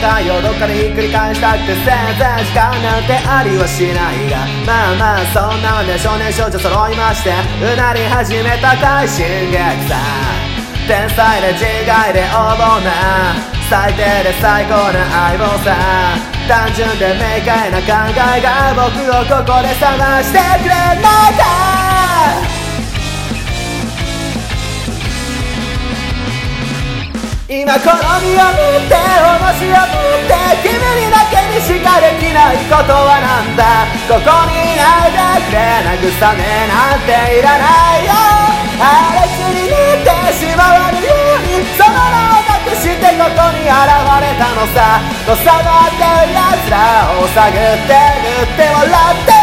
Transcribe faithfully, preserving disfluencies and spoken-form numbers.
界をどっかでひっくり返したくて全然時間なんてありはしないが、まあまあそんなんで少年少女揃いましてうなり始めた快進撃さ。天才で自害で横暴な最低で最高な相棒さ。単純で明快な考えが僕をここで探してくれないか。今この身を持って重しを持って君にだけにしかできないことはなんだ。ここにいないでくれ慰めなんていらないよ。あれつになってしまわぬようにその名を隠してここに現れたのさ。のさばってる奴らを探って塗って笑って